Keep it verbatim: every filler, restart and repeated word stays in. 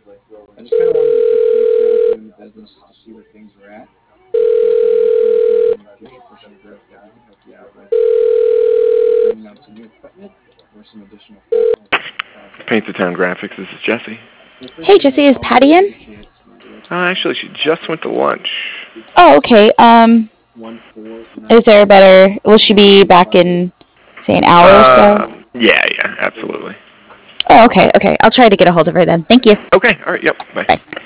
I just kind of wanted to touch base here with you in the business just to see where things were at. If you guys have any plans in the future, pushing growth that we can help you out with, bringing on some new equipment or some additional capital projects. Paint the Town Graphics. This is Jesse. Hey, Jesse, is Patty in? Uh, actually, she just went to lunch. Oh, okay. Um, is there a better? Will she be back in, say, an hour or so? Uh, yeah, yeah, absolutely. Oh, okay, okay. I'll try to get a hold of her then. Thank you. Okay, all right, yep, bye. Bye.